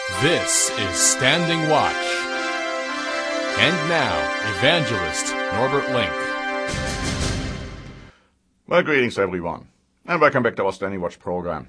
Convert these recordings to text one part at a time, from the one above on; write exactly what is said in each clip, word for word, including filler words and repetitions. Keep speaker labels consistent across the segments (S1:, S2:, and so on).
S1: This is Standing Watch. And now, Evangelist Norbert Link.
S2: Well, greetings everyone, and welcome back to our Standing Watch program.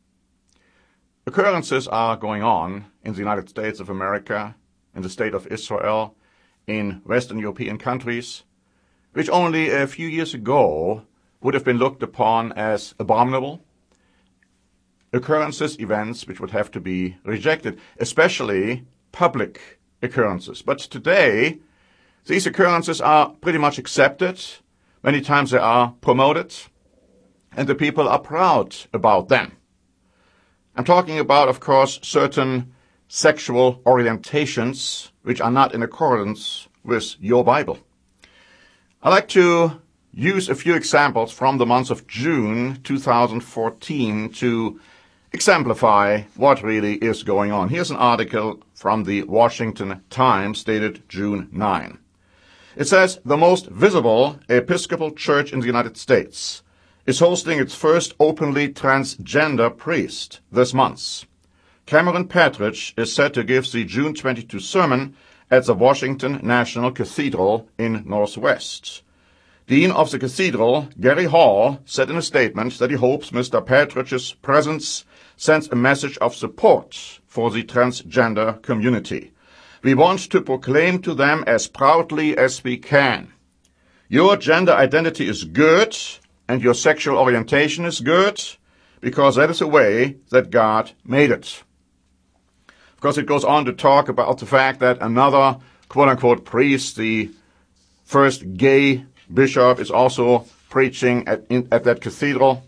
S2: Occurrences are going on in the United States of America, in the state of Israel, in Western European countries, which only a few years ago would have been looked upon as abominable. Occurrences, events which would have to be rejected, especially public occurrences. But today, these occurrences are pretty much accepted. Many times they are promoted, and the people are proud about them. I'm talking about, of course, certain sexual orientations which are not in accordance with your Bible. I'd like to use a few examples from the month of June two thousand fourteen to exemplify what really is going on. Here's an article from the Washington Times dated June ninth. It says, the most visible Episcopal church in the United States is hosting its first openly transgender priest this month. Cameron Partridge is set to give the June twenty-second sermon at the Washington National Cathedral in Northwest. Dean of the Cathedral, Gary Hall, said in a statement that he hopes Mister Partridge's presence sends a message of support for the transgender community. We want to proclaim to them as proudly as we can. Your gender identity is good, and your sexual orientation is good, because that is the way that God made it. Of course, it goes on to talk about the fact that another quote-unquote priest, the first gay bishop, is also preaching at, in, at that cathedral.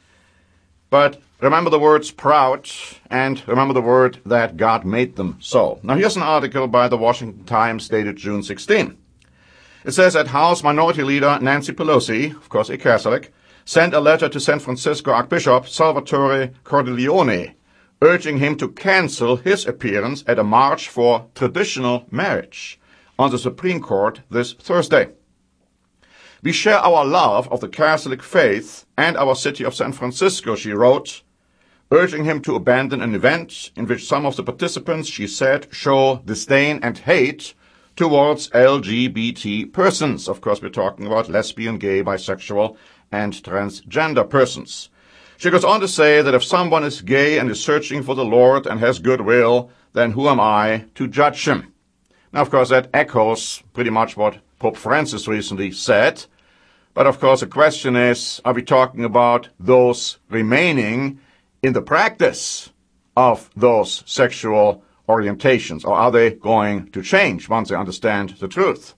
S2: But remember the words proud, and remember the word that God made them so. Now here's an article by the Washington Times dated June sixteenth. It says that House Minority Leader Nancy Pelosi, of course a Catholic, sent a letter to San Francisco Archbishop Salvatore Cordileone, urging him to cancel his appearance at a march for traditional marriage on the Supreme Court this Thursday. We share our love of the Catholic faith and our city of San Francisco, she wrote, urging him to abandon an event in which some of the participants, she said, show disdain and hate towards L G B T persons. Of course, we're talking about lesbian, gay, bisexual, and transgender persons. She goes on to say that if someone is gay and is searching for the Lord and has goodwill, then who am I to judge him? Now, of course, that echoes pretty much what Pope Francis recently said. But, of course, the question is, are we talking about those remaining in the practice of those sexual orientations, or are they going to change once they understand the truth?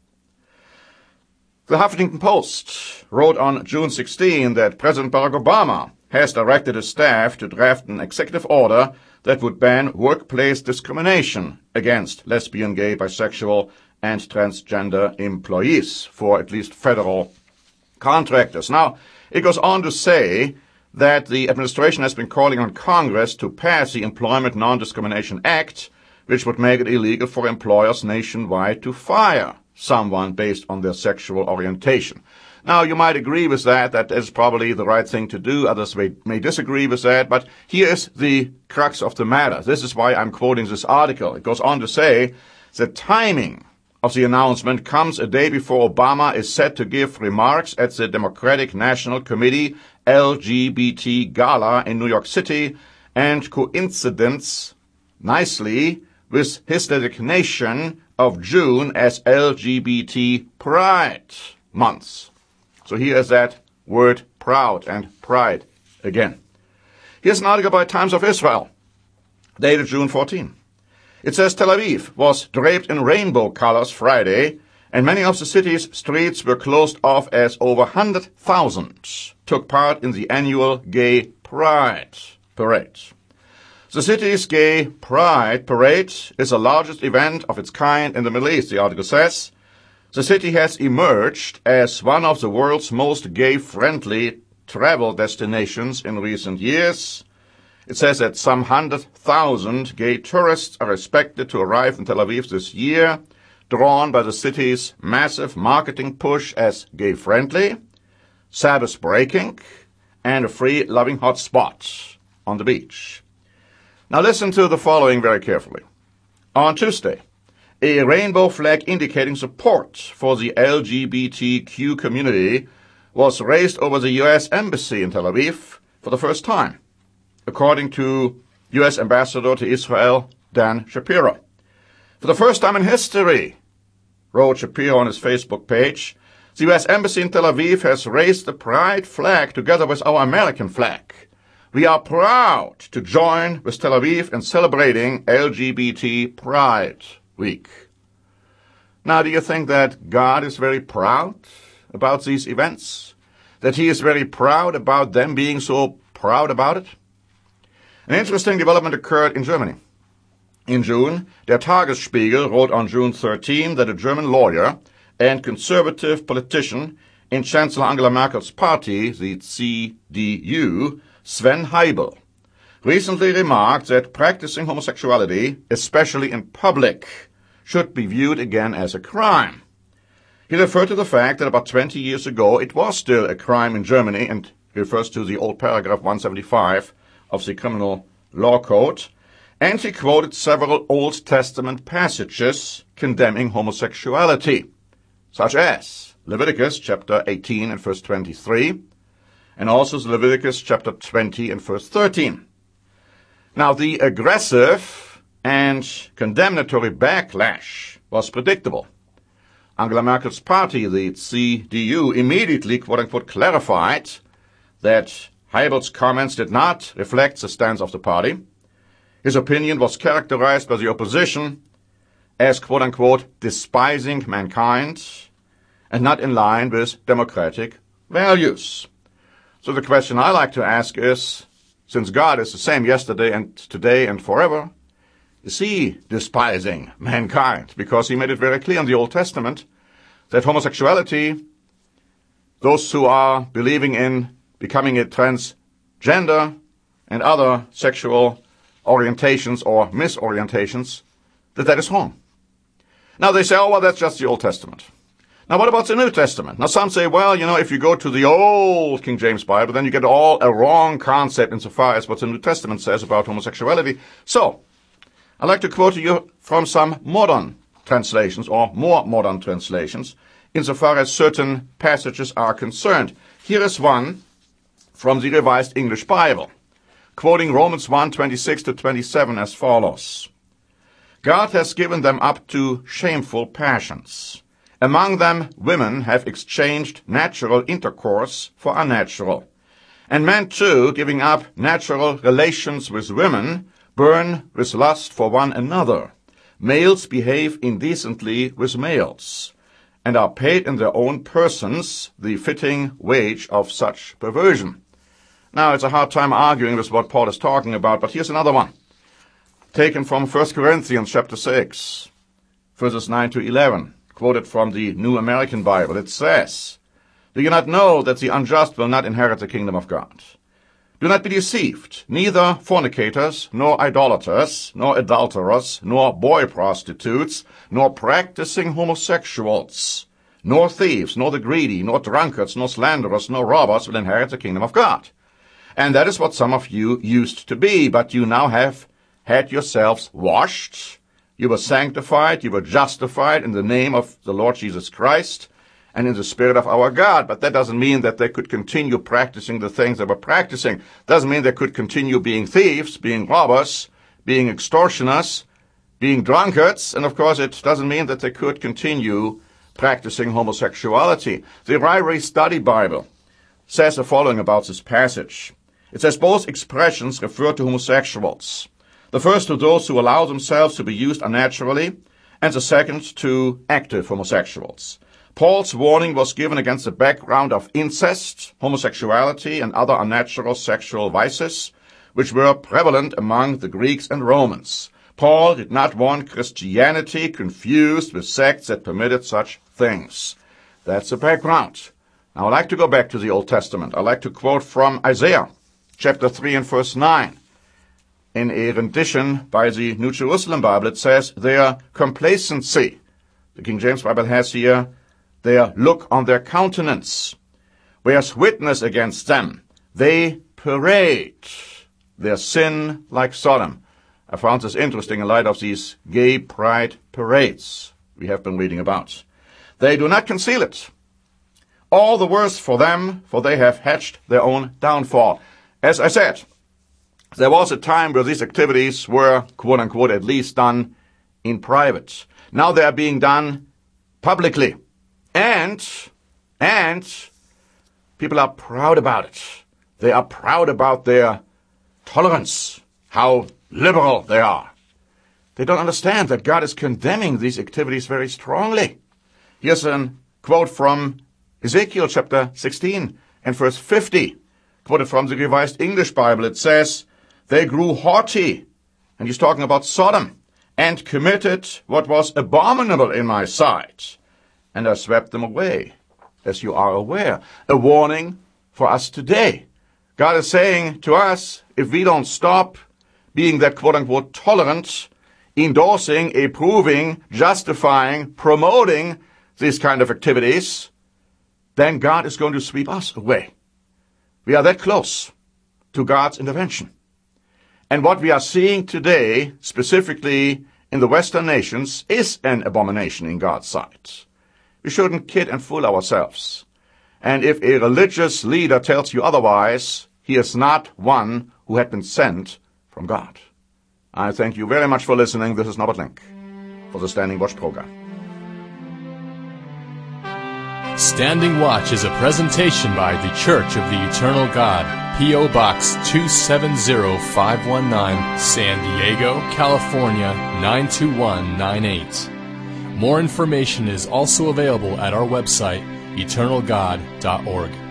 S2: The Huffington Post wrote on June sixteenth that President Barack Obama has directed his staff to draft an executive order that would ban workplace discrimination against lesbian, gay, bisexual, and transgender employees for at least federal contractors. Now, it goes on to say that the administration has been calling on Congress to pass the Employment Non-Discrimination Act, which would make it illegal for employers nationwide to fire someone based on their sexual orientation. Now, you might agree with that. That is probably the right thing to do. Others may, may disagree with that. But here is the crux of the matter. This is why I'm quoting this article. It goes on to say the timing of the announcement comes a day before Obama is set to give remarks at the Democratic National Committee L G B T Gala in New York City, and coincidence nicely with his designation of June as L G B T Pride Month. So here is that word proud and pride again. Here's an article by Times of Israel, dated June fourteenth. It says Tel Aviv was draped in rainbow colors Friday, and many of the city's streets were closed off as over one hundred thousand took part in the annual Gay Pride Parade. The city's Gay Pride Parade is the largest event of its kind in the Middle East, the article says. The city has emerged as one of the world's most gay-friendly travel destinations in recent years. It says that some one hundred thousand gay tourists are expected to arrive in Tel Aviv this year, drawn by the city's massive marketing push as gay-friendly, Sabbath-breaking, and a free, loving hotspot on the beach. Now listen to the following very carefully. On Tuesday, a rainbow flag indicating support for the L G B T Q community was raised over the U S Embassy in Tel Aviv for the first time, according to U S Ambassador to Israel, Dan Shapiro. For the first time in history, wrote Shapiro on his Facebook page, the U S Embassy in Tel Aviv has raised the pride flag together with our American flag. We are proud to join with Tel Aviv in celebrating L G B T Pride Week. Now, do you think that God is very proud about these events? That he is very proud about them being so proud about it? An interesting development occurred in Germany. In June, Der Tagesspiegel wrote on June thirteenth that a German lawyer and conservative politician in Chancellor Angela Merkel's party, the C D U, Sven Heibel, recently remarked that practicing homosexuality, especially in public, should be viewed again as a crime. He referred to the fact that about twenty years ago it was still a crime in Germany, and refers to the old paragraph one seventy-five of the Criminal Law Code, and he quoted several Old Testament passages condemning homosexuality, such as Leviticus chapter eighteen and verse twenty-three, and also Leviticus chapter twenty and verse thirteen. Now, the aggressive and condemnatory backlash was predictable. Angela Merkel's party, the C D U, immediately, quote-unquote, clarified that Heibel's comments did not reflect the stance of the party. His opinion was characterized by the opposition as, quote-unquote, despising mankind and not in line with democratic values. So the question I like to ask is, since God is the same yesterday and today and forever, is he despising mankind? Because he made it very clear in the Old Testament that homosexuality, those who are believing in becoming a transgender and other sexual orientations or misorientations, that that is wrong. Now they say, oh, well, that's just the Old Testament. Now, what about the New Testament? Now, some say, well, you know, if you go to the old King James Bible, then you get all a wrong concept insofar as what the New Testament says about homosexuality. So, I'd like to quote to you from some modern translations, or more modern translations, insofar as certain passages are concerned. Here is one from the Revised English Bible, quoting Romans one, twenty-six to twenty-seven as follows. God has given them up to shameful passions. Among them, women have exchanged natural intercourse for unnatural. And men, too, giving up natural relations with women, burn with lust for one another. Males behave indecently with males, and are paid in their own persons the fitting wage of such perversion. Now, it's a hard time arguing with what Paul is talking about, but here's another one, taken from First Corinthians chapter six, verses nine to eleven. Quoted from the New American Bible. It says, do you not know that the unjust will not inherit the kingdom of God? Do not be deceived. Neither fornicators, nor idolaters, nor adulterers, nor boy prostitutes, nor practicing homosexuals, nor thieves, nor the greedy, nor drunkards, nor slanderers, nor robbers will inherit the kingdom of God. And that is what some of you used to be, but you now have had yourselves washed. You were sanctified, you were justified in the name of the Lord Jesus Christ and in the Spirit of our God. But that doesn't mean that they could continue practicing the things they were practicing. Doesn't mean they could continue being thieves, being robbers, being extortioners, being drunkards. And of course, it doesn't mean that they could continue practicing homosexuality. The Ryrie Study Bible says the following about this passage. It says both expressions refer to homosexuals. The first to those who allow themselves to be used unnaturally, and the second to active homosexuals. Paul's warning was given against the background of incest, homosexuality, and other unnatural sexual vices, which were prevalent among the Greeks and Romans. Paul did not want Christianity confused with sects that permitted such things. That's the background. Now, I'd like to go back to the Old Testament. I'd like to quote from Isaiah, chapter three and verse nine. In a rendition by the New Jerusalem Bible, it says, their complacency, the King James Bible has here, their look on their countenance, bears witness against them. They parade their sin like Sodom. I found this interesting in light of these gay pride parades we have been reading about. They do not conceal it. All the worse for them, for they have hatched their own downfall. As I said, there was a time where these activities were, quote-unquote, at least done in private. Now they are being done publicly. And, and people are proud about it. They are proud about their tolerance, how liberal they are. They don't understand that God is condemning these activities very strongly. Here's a quote from Ezekiel chapter sixteen and verse fifty, quoted from the Revised English Bible. It says, "They grew haughty," and he's talking about Sodom, "and committed what was abominable in my sight, and I swept them away, as you are aware." A warning for us today. God is saying to us, if we don't stop being that quote-unquote tolerant, endorsing, approving, justifying, promoting these kind of activities, then God is going to sweep us away. We are that close to God's intervention. And what we are seeing today, specifically in the Western nations, is an abomination in God's sight. We shouldn't kid and fool ourselves. And if a religious leader tells you otherwise, he is not one who had been sent from God. I thank you very much for listening. This is Norbert Link for the Standing Watch program.
S1: Standing Watch is a presentation by The Church of the Eternal God, P O. Box two seven zero five one nine, San Diego, California nine two one nine eight. More information is also available at our website, eternal god dot org.